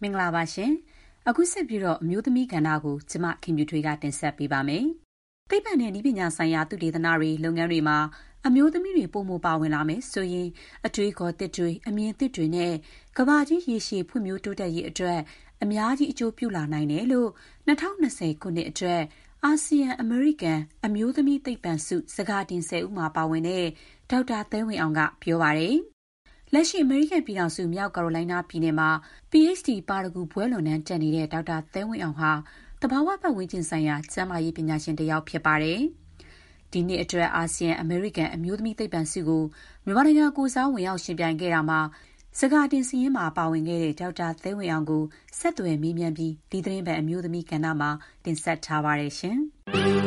မင်္ဂလာပါရှင်။အခုဆက်ပြီးတော့အမျိုးသမီးကဏ္ဍကိုကျမခင်ဗျူထွေးကတင်ဆက်ပေးပါမယ်။သိပ္ပံနဲ့နည်းပညာဆိုင်ရာသုတေသနတွေလုပ်ငန်းတွေမှာအမျိုးသမီးတွေပိုမိုပါဝင်လာမယ်ဆိုရင်အတွေးခေါ်သစ်တွေအမြင်သစ်တွေနဲ့ကမ္ဘာကြီးရေရှည်ဖွံ့ဖြိုးတိုးတက်ရေးအတွက်အများကြီးအကျိုးပြုလာနိုင်တယ်လို့2020ခုနှစ်အတွက်အာဆီယံအမေရိကန်အမျိုးသမီးသိပ္ပံဆုစကာတင်10ဦးမှာပါဝင်တဲ့ဒေါက်တာသဲဝင်အောင်ကပြောပါတယ်။လက်ရှိအမေရိကန်ပြည်ထောင်စုမြောက်ကာရိုလိုင်းနားပြည်နယ်မှာ PhD ပါရဂူဘွဲ့လွန်တန်းတက်နေတဲ့ဒေါက်တာသဲဝင်အောင်ဟာသဘာဝပတ်ဝန်းကျင်ဆိုင်ရာကျန်းမာရေးပညာရှင်တစ်ယောက်ဖြစ်ပါတယ်။ဒီနှစ်အတွက်အာဆီယံအမေရိကန်အမျိုးသမီးသိပ္ပံဆုကိုမြန်မာနိုင်ငံကိုစားဝင်ရောက်ရှင်ပြိုင်ခဲ့တာမှာစကာတင်စီးရင်မှာပါဝင်ခဲ့တဲ့ဒေါက်တာသဲဝင်အောင်ကိုဆက်သွယ်မေးမြန်းပြီးဒီသတင်းပတ်အမျိုးသမီးကဏ္ဍမှာတင်ဆက်ထားပါတယ်ရှင်။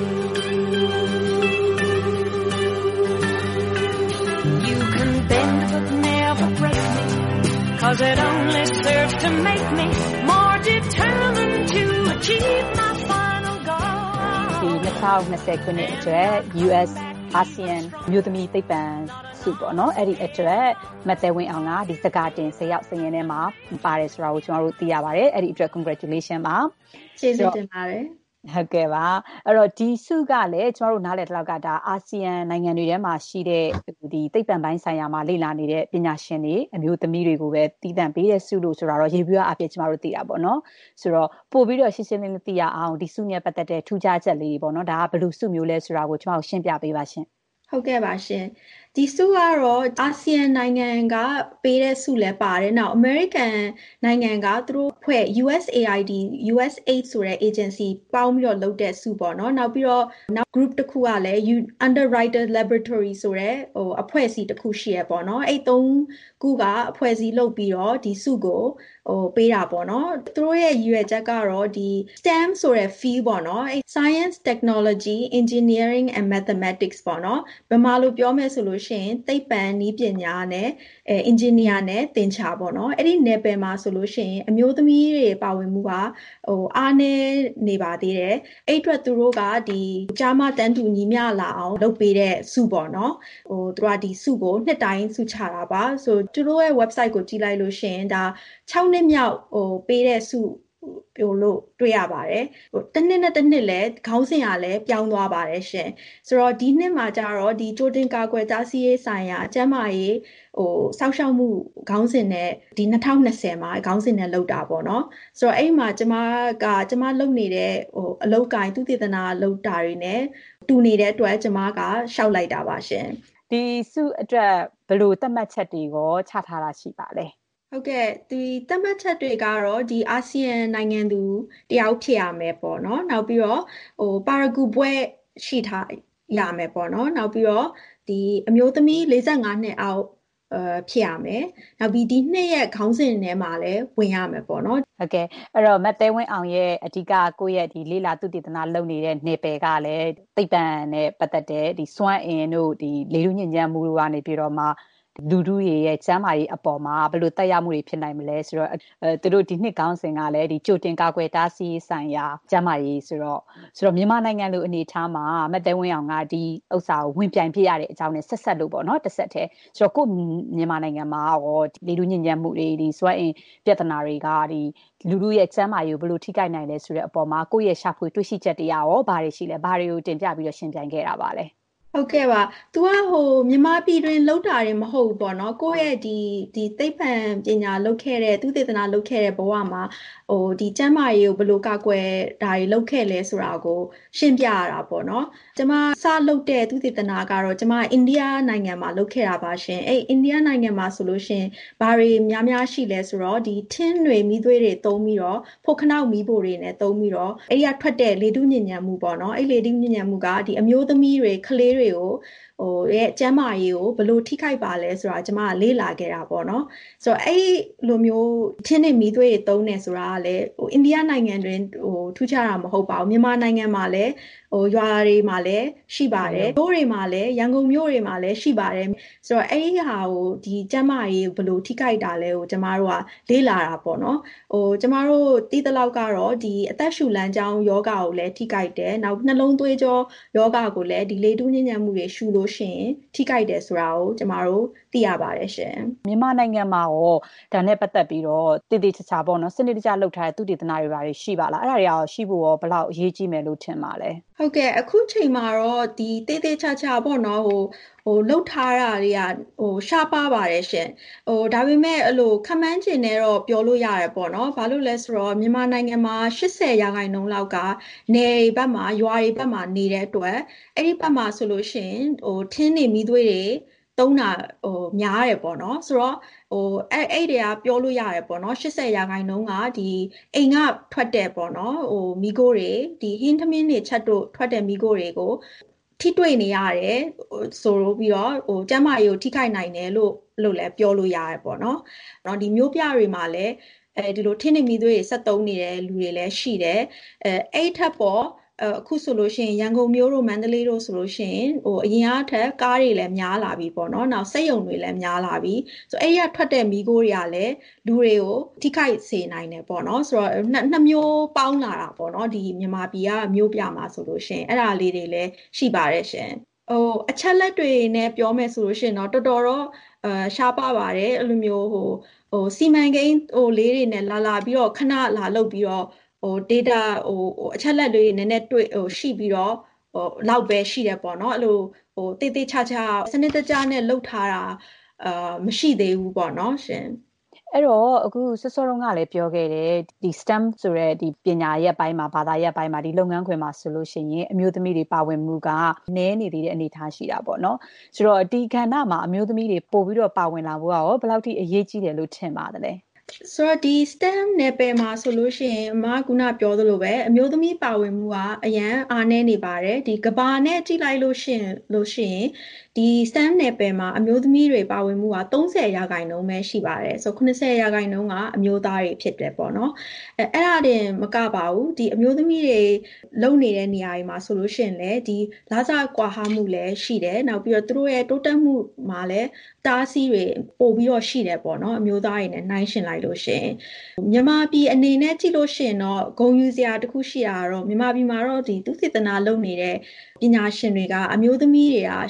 Cause it only serves to make me more determined to achieve my final goal. ဒီ2020ခုနှစ်အတွက် US ASEAN မြို့သမီးသိပ္ပံဆုပေါ့နော်အဲ့ဒီအတွက်မသက်ဝင်းအောင်ကဒီစကာတင်10ယောက်စရင်ထဲမှာပါတယ်ဆိုတာကိုကျွန်တော်တို့သိရပါတယ်အဲ့ဒီအတွက် congratulation ပါကျေးဇူးတင်ပါတယ်ဟုတ်ကဲ့ပါအဲ့တော့ဒီဆုကလည်းကျွန်တော်တို့နားလည်တဲ့လောက်ကဒါအာဆီယံနိုင်ငံတွေထဲမှာရှိတဲ့ဒီသိပ္ပံပိုင်းဆိုင်ရာမှာလေ့လာနေတဲ့ပညာရှင်တွေအမျိုးသမီးတွေကိုပဲတည်တံ့ပေးတဲ့ဆုလို့ဆိုတာတော့ရေပြွားအဖြစ်ကျွန်တော်တို့သိတာပေါ့နော်ဆိုတော့ပို့ပြီးတော့ရှင်းရှင်းလင်းလင်းသိရအောင်ဒီဆုနဲ့ပတ်သက်တဲ့ထူးခြားချက်လေးပေါ့နော်ဒါကဘယ်လိုဆုမျိုးလဲဆိုတာကိုကျွန်တော်ရှင်းပြပေးပါရှင်ဟုတ်ကဲ့ပါရှင်ဒီဆုကတော့အာဆီယံနိုင်ငံကပေးတဲ့ဆုလည်းပါတယ်နောက် American နိုင်ငံကသူတို့ဖွဲ့ USAID USAID ဆိုတဲ့ agency ပေါင်းပြီးတော့လုပ်တဲ့ဆုပေါ့နော်နောက်ပြီးတော့နောက် group တစ်ခုကလည်း Underwriter Laboratory ဆိုတဲ့အဖွဲ့အစည်းတစ်ခုရှိရပေါ့နော်အဲ့သုံးခုကအဖွဲ့အစည်းလုပ်ပြီးတော့ဒီဆုကိုပေးတာပေါ့နော်သူတို့ရဲ့ရည်ရွယ်ချက်ကတော့ဒီ STEM ဆိုတဲ့ field ပေါ့နော်အဲ့ Science Technology Engineering and Mathematics ပေါ့နော်ဘယ်မှာလို့ပြောမယ်ဆိုလို့ရှိရင်သိပ္ပံနည်းပညာနဲ့engineer နဲ့သင်္ချာပေါ့နော်အဲ့ဒီ level မှာဆိုလို့ရှိရင်အမျိုးသမီးတွေပါဝင်မှုကအားနည်းနေပါသေးတယ်အဲ့အတွက်သူတို့ကဒီကြားမတန်းတူညီမျှလာအောင်လုပ်ပေးတဲ့ဆုပေါ့နော်သူတို့ကဒီဆုကိုနှစ်တိုင်းဆုချတာပါဆိုသူတို့ရဲ့ website ကိုကြည့်လိုက်လို့ရှိရင်ဒါ6နှစ်မြောက်ပေးတဲ့ဆုပြောလို့တွေ့ရပါတယ်တစ်နှစ်နဲ့တစ်နှစ်လဲခေါင်းစဉ်ကလည်းပြောင်းသွားပါတယ်ရှင်ဆိုတော့ဒီနှစ်မှာကျတော့ဒီကြိုတင်ကာကွယ်တားဆီးရေးဆိုင်ရာကျန်းမာရေးစောင့်ရှောက်မှုခေါင်းစဉ်နဲ့ဒီ2020မှာခေါင်းစဉ်နဲ့လုပ်တာပေါ့နော်ဆိုတော့အဲ့မှာကျမလုပ်နေတဲ့အလုပ်ကိုင်သူတည်တနာလုပ်တာတွေနဲ့တူနေတဲ့အတွက်ကျမကရှောက်လိုက်တာပါရှင်ဒီဆုအတွက်ဘယ်လိုသတ်မှတ်ချက်တွေကိုချထားတာရှိပါလဲဟုတ်ကဲ့ဒီသတ်မှတ်ချက်တွေကတော့ဒီအာဆီယံနိုင်ငံသူတယောက်ဖြစ်ရမယ်ပေါ့နော်နောက်ပြီးတော့ပါရဂူဘွဲ့ရှိထားရမယ်ပေါ့နော်နောက်ပြီးတော့ဒီအမျိုးသမီး45နှစ်အောက်ဖြစ်ရမယ်နောက်ပြီးဒီနှစ်ရဲ့ခေါင်းစဉ်ထဲမှာလည်းဝင်ရမယ်ပေါ့နော်ဟုတ်ကဲ့အဲ့တော့မတ်တဲဝင်းအောင်ရဲ့အဓိကကိုယ့်ရဲ့ဒီလေးလာသုတေသနလုပ်နေတဲ့နယ်ပယ်ကလည်းသိပ္ပံနဲ့ပတ်သက်တဲ့ဒီစွမ်းအင်တို့ဒီလေထုညစ်ညမ်းမှုတို့ကနေပြီးတော့မှလူထုရဲ့ကျန်းမာရေးအပေါ်မှာဘယ်လိုတက်ရောက်မှုတွေဖြစ်နိုင်မလဲဆိုတော့သူတို့ဒီနှစ်ခေါင်းစဉ်ကလည်းဒီကြိုတင်ကာကွယ်တားဆီးဆိုင်ရာကျန်းမာရေးဆိုတော့မြန်မာနိုင်ငံလိုအနေအထားမှာမတ်တဲဝင်းအောင်ကဒီဥစ္စာကိုဝင်ပြိုင်ဖြစ်ရတဲ့အကြောင်းနဲ့ဆက်လို့ပေါ့နော်တစ်ဆက်တည်းဆိုတော့ကိုမြန်မာနိုင်ငံမှာရောလေထုညစ်ညမ်းမှုတွေဒီစွမ်းအင်ပြဿနာတွေကဒီလူထုရဲ့ကျန်းမာရေးကိုဘယ်လိုထိခိုက်နိုင်လဲဆိုတဲ့အပေါ်မှာကိုယ့်ရဲ့ရှာဖွေတွေ့ရှိချက်တွေရောဘာတွေရှိလဲဘာတွေကိုတင်ပြပြီးတော့ရှင်းပြခဲ့တာပါလဲဟုတ်ကဲ့ပါ तू ကမြန်မာပြည်တွင်လောက်တာတွေမဟုတ်ဘူးပေါ့နော်ကိုယ့်ရဲ့ဒီသိပ္ပံပညာလုပ်ခဲ့တဲ့သူတေသနာလုပ်ခဲ့တဲ့ဘဝမှာဒီကျမ်းမာရေးကိုဘယ်လိုကာကွယ်တာတွေလုပ်ခဲ့လဲဆိုတာကိုရှင်းပြရတာပေါ့နော်ကျမစလုပ်တဲ့သူတေသနာကတော့ကျမအိန္ဒိယနိုင်ငံမှာလုပ်ခဲ့တာပါရှင်အဲ့အိန္ဒိယနိုင်ငံမှာဆိုလို့ရှင်ဘာတွေများရှိလဲဆိုတော့ဒီထင်းတွေမီးသွေးတွေသုံးပြီးတော့ဖို့ခနောက်မီးဖိုတွေနဲ့သုံးပြီးတော့အဲ့ဒီကထွက်တဲ့လေထုညစ်ညမ်းမှုပေါ့နော်အဲ့လေထုညစ်ညမ်းမှုကဒီအမျိုးသမီးတွေကလေးတွေကိုရဲ့ကျန်းမာရေးကိုဘယ်လိုထိခိုက်ပါလဲဆိုတာကျမကလေ့လာခဲ့တာပေါ့နော်ဆိုတော့အဲ့လိုမျိုးထင်းနဲ့မီးသွေးတွေသုံးနေဆိုတာကလည်းအိန္ဒိယနိုင်ငံတွင်ထူးခြားတာမဟုတ်ပါဘူးမြန်မာနိုင်ငံမှာလည်းရွာတွေမှာလည်းရှိပါတယ်မြို့တွေမှာလည်းရန်ကုန်မြို့တွေမှာလည်းရှိပါတယ်ဆိုတော့အဲ့ဒီဟာကိုဒီကျန်းမာရေးဘယ်လိုထိခိုက်တာလဲကိုကျမတို့ကလေ့လာတာပေါ့နော်ကျမတို့သိသလောက်ကတော့ဒီအသက်ရှူလမ်းကြောင်းယောဂကိုလည်းထိခိုက်တယ်နောက်နှလုံးသွေးကြောယောဂကိုလည်းဒီလေတူးညဉ့်ညံ့မှုတွေရှူလို့ရှိရင်ထိခိုက်တယ်ဆိုတာကိုကျမတို့သိရပါတယ်ရှင်မြန်မာနိုင်ငံမှာရောဒါနဲ့ပတ်သက်ပြီးတော့တည်တည်ချာချာပေါ့နော်စနစ်တကျလုပ်ထားတဲ့သုတေသနတွေဘာတွေရှိပါလားအဲ့ဒါတွေရောရှိဖို့ရောဘယ်လောက်အရေးကြီးမယ်လို့ထင်ပါလဲဟုတ်ကဲ့အခုချိန်မှာတော့ဒီတည်တည်ချာချာပေါ့နော်လှုပ်ထားတာတွေကရှားပါပါတယ်ရှင်ဒါပေမဲ့အဲ့လိုခမန်းကျင်နဲ့တော့ပြောလို့ရတယ်ပေါ့နော်ဘာလို့လဲဆိုတော့မြန်မာနိုင်ငံမှာ80%လောက်ကနယ်ဘက်မှာရွာတွေဘက်မှာနေတဲ့အတွက်အဲ့ဒီဘက်မှာဆိုလို့ရှိရင်ထင်းနေမိသွေးတွေသုံးတာများတယ်ပေါ့နော်ဆိုတော့အဲ့တွေကပြောလို့ရတယ်ပေါ့နော်80%ကဒီအိမ်ကထွက်တဲ့ပေါ့နော်မီကိုတွေဒီဟင်းသမင်းတွေချက်တို့ထွက်တဲ့မီကိုတွေကိုထိတွေ့နေရတယ်ဆိုတော့ပြီးတော့ကျန်းမာရေးကိုထိခိုက်နိုင်တယ်လို့လည်းပြောလို့ရတယ်ပေါ့နော်ဒီမျိုးပြတွေမှာလည်းဒီလိုထင်းနေမီသွေးတွေဆက်သုံးနေတဲ့လူတွေလည်းရှိတယ်အဲ့ထက်ပေါ့အခုဆိုလို့ရှိရင်ရန်ကုန်မြို့တို့မန္တလေးတို့ဆိုလို့ရှိရင်အရင်ကထက်ကားတွေလည်းများလာပြီပေါ့နော်နောက်စက်ရုံတွေလည်းများလာပြီဆိုအဲ့ရထွက်တဲ့မီးခိုးတွေကလည်းလူတွေကိုထိခိုက်စေနိုင်တယ်ပေါ့နော်ဆိုတော့နှစ်မျိုးပေါင်းလာတာပေါ့နော်ဒီမြန်မာပြည်ကမြို့ပြမှာဆိုလို့ရှိရင်အဲ့ဒါလေးတွေလည်းရှိပါတယ်ရှင်အချက်လက်တွေနဲ့ပြောမယ်ဆိုလို့ရှိရင်တော့တော်တော်တော့ရှားပါပါတယ်အဲ့လိုမျိုးစီမံကိန်းလေးတွေနဲ့လာပြီးတော့ခဏလာလုပ်ပြီးတော့data အချက်လက်တွေနည်းနည်းတွေ့ရှိပြီးတော့လောက်ပဲရှိတယ်ပေါ့နော်အဲ့လိုတေးသေးချာချာစနစ်တကျနဲ့လုပ်ထားတာမရှိသေးဘူးပေါ့နော်ရှင်အဲ့တော့အခုစောစောတုန်းကလည်းပြောခဲ့တယ်ဒီ STEM ဆိုတဲ့ဒီပညာရပ်ပိုင်းမှာဘာသာရပ်ပိုင်းမှာဒီလုပ်ငန်းခွင်မှာဆိုလို့ရှိရင်အမျိုးသမီးတွေပါဝင်မှုကနည်းနေသေးတဲ့အနေအထားရှိတာပေါ့နော်ဆိုတော့ဒီကဏ္ဍမှာအမျိုးသမီးတွေပို့ပြီးတော့ပါဝင်လာဖို့ကရောဘယ်လောက်ထိအရေးကြီးတယ်လို့ထင်ပါသလဲဆိုတော့ဒီ STEM နယ်ပယ်မှာဆိုလို့ရှိရင်အမကပြောသလိုပဲအမျိုးသမီးပါဝင်မှုကအရန်အားနည်းနေပါတယ်ဒီကဘာနဲ့ကြည့်လိုက်လို့ရှိရင်ဒီ STEM နယ်ပယ်မှာအမျိုးသမီးတွေပါဝင်မှုက30%ပဲရှိပါတယ်ဆို90%ကအမျိုးသားတွေဖြစ်တယ်ပေါ့နော်အဲ့ဒါတင်မကပါဘူးဒီအမျိုးသမီးတွေလုံနေတဲ့နေရာတွေမှာဆိုလို့ရှိရင်လည်းဒီလာစာကွာဟမှုလည်းရှိတယ်နောက်ပြီးတော့သူတို့ရဲ့တိုးတက်မှုမှာလည်းတားဆီးတွေပို့ပြီးတော့ရှိတယ်ပေါ့နော်အမျိုးသားတွေနဲ့နှိုင်းယှဉ်လိုက်လို့ရှိရင်မြန်မာပြည်အနေနဲ့ကြည့်လို့ရှိရင်တော့ဂုဏ်ယူစရာတစ်ခုရှိတာတော့မြန်မာပြည်မှာတော့ဒီသုတေသနလုပ်နေတဲ့ပညာရှင်တွေကအမျိုးသမီးတွေက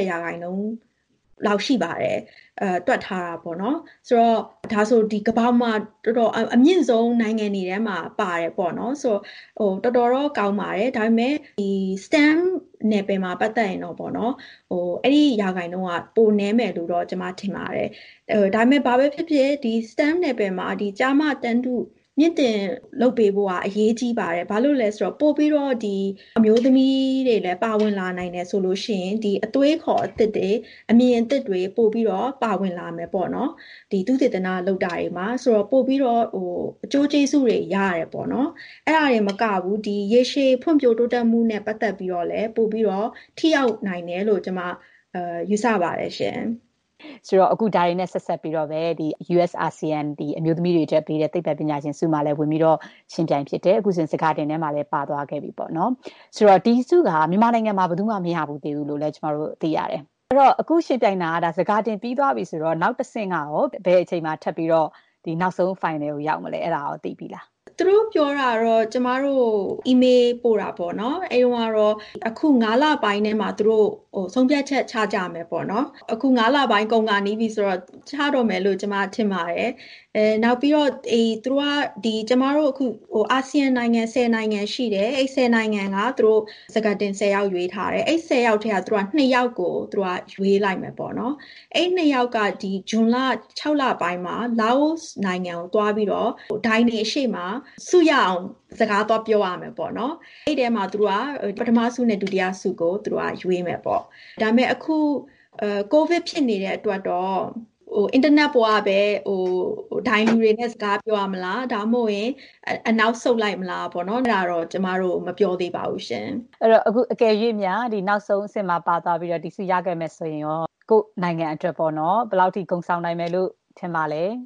80%လောက်ရှိပါတယ်တွက်ထားတာပေါ့နော်ဆိုတော့ဒါဆိုဒီကမ္ဘာမှာတော်တော်အမြင့်ဆုံးနိုင်ငံတွေထဲမှာပါတယ်ပေါ့နော်ဆိုတော့တော်တော်ကောင်းပါတယ်ဒါပေမဲ့ဒီ STEM နယ်ပယ်မှာပတ်သက်ရင်တော့ပေါ့နော်အဲ့ဒီရာခိုင်နှုန်းကပိုနည်းမယ်လို့တော့ကျွန်မထင်ပါတယ်ဒါပေမဲ့ဘာပဲဖြစ်ဖြစ်ဒီ STEM နယ်ပယ်မှာဒီကျာမတန်းတုမြင့်တင်လုပ်ပေးဖို့ကအရေးကြီးပါတယ်ဘာလို့လဲဆိုတော့ပို့ပြီးတော့ဒီအမျိုးသမီးတွေလည်းပါဝင်လာနိုင်တယ်ဆိုလို့ရှိရင်ဒီအသွေးခေါ်အသစ်တွေအမြင်အသစ်တွေပို့ပြီးတော့ပါဝင်လာမယ်ပေါ့နော်ဒီသုတေသနလုပ်တာတွေမှာဆိုတော့ပို့ပြီးတော့အကျိုးကျေးဇူးတွေရရတယ်ပေါ့နော်အဲ့ဒါတွေမကဘူးဒီရေရှည်ဖွံ့ဖြိုးတိုးတက်မှုနဲ့ပတ်သက်ပြီးတော့လည်းပို့ပြီးတော့ထိရောက်နိုင်တယ်လို့ကျွန်မယူဆပါတယ်ရှင်ဆိုတော့အခုဒါတွေနဲ့ဆက်ဆက်ပြီးတော့ပဲဒီ US ASEAN ဒီအမျိုးသမီးတွေတက်ပြီးတဲ့သိပ္ပံပညာရှင်စုမှာလည်းဝင်ပြီးတော့ရှင်ပြိုင်ဖြစ်တယ်အခုစဉ်စကားတင်ထဲမှာလည်းပါသွားခဲ့ပြီပေါ့နော်ဆိုတော့ဒီစုကမြန်မာနိုင်ငံမှာဘယ်သူမှမရဘူးသေးဘူးလို့လည်းကျွန်တော်တို့သိရတယ်အဲ့တော့အခုရှင်ပြိုင်တာကဒါစကားတင်ပြီးသွားပြီဆိုတော့နောက်တစ်ဆင့်ကရောဘယ်အချိန်မှာထပ်ပြီးတော့ဒီနောက်ဆုံး final ကိုရောက်မလဲအဲ့ဒါရောသိပြီလားသူတို့ပြောတာတော့ကျမတို့ email ပို့တာပေါ့နော်အဲတုန်းကတော့အခု9လပိုင်းထဲမှာသူတို့ဆုံးဖြတ်ချက်ချကြမယ်ပေါ့နော်အခု9လပိုင်းကုန်ကနေပြီဆိုတော့ချတော့မယ်လို့ကျမထင်ပါတယ်နောက်ပြီးတော့သူတို့ကဒီကျမတို့အခုအာဆီယံနိုင်ငံ10နိုင်ငံရှိတယ်အဲ့10နိုင်ငံကသူတို့စကားတင်10ယောက်ရွေးထားတယ်အဲ့10ယောက်ထဲကသူတို့က2ယောက်ကိုသူတို့ကရွေးလိုက်မယ်ပေါ့နော်အဲ့2ယောက်ကဒီဇွန်လ6လပိုင်းမှာလာအိုနိုင်ငံကိုတွားပြီးတော့ဒိုင်းနေအရှိမစုရအောင်စကားတော့ပြောရမယ်ပေါ့နော်အဲ့ထဲမှာသူတို့ကပထမစုနဲ့ဒုတိယစုကိုသူတို့ကရွေးမယ်ပေါ့ဒါပေမဲ့အခုကိုဗစ်ဖြစ်နေတဲ့အတွက်တော့အင်တာနက်ပေါ်ကပဲဒိုင်းလူတွေနဲ့စကားပြောရမလားဒါမှမဟုတ်ရင်အနောက်ဆုတ်လိုက်မလားပေါ့နော်ဒါတော့ကျမတို့မပြောသေးပါဘူးရှင်အဲ့တော့အခုအကယ်၍များဒီနောက်ဆုံးအဆင့်မှာပါသွားပြီးတော့ဒီစုရခဲ့မယ်ဆိုရင်ရောကိုယ်နိုင်ငံအတွက်ပေါ့နော်ဘယ်လောက်ထိဂုဏ်ဆောင်နိုင်မယ်လို့ထင်ပါလဲ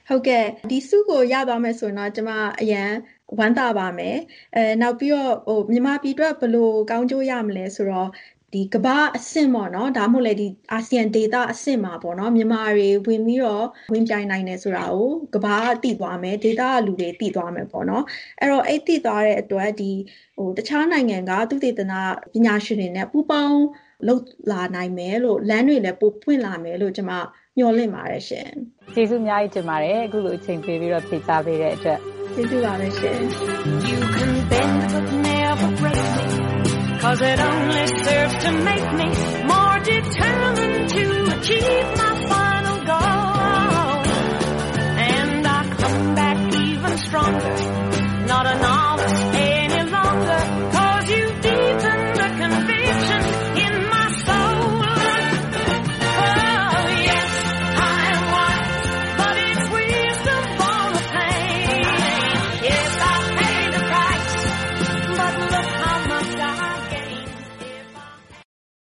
ဟုတ်ကဲ့ဒီစုကိုရသွားမယ်ဆိုရင်တော့ကျမအရန်ဝမ်းသာပါမယ်နောက်ပြီးတော့မြန်မာပြည်အတွက်ဘယ်လိုကောင်းကျိုးရမလဲဆိုတော့ဒီကမ္ဘာအဆင့်ပေါ့နော်ဒါမှမဟုတ်လေဒီအာဆီယံဒေသအဆင့်မှာပေါ့နော်မြန်မာတွေဝင်ပြီးတော့ဝင်ပြိုင်နိုင်တယ်ဆိုတာကိုကမ္ဘာသိသွားမယ်ဒေသလူတွေသိသွားမယ်ပေါ့နော်အဲ့တော့အဲ့သိသွားတဲ့အတွက်ဒီတခြားနိုင်ငံကသုတေသနပညာရှင်တွေနဲ့ပူးပေါင်းလုပ်လာနိုင်မယ်လို့လမ်းတွေလည်းပို့ပွင့်လာမယ်လို့ကျမမျှော်လင့်ပါတယ်ရှင်ကျေးဇူးအများကြီးတင်ပါတယ်အခုလိုအချိန်ပေးပြီးတော့ဖြေကြားပေးတဲ့အတွက်ကျေးဇူးပါပဲရှင် You can bend but never break me Cause it only serves to make me more determined to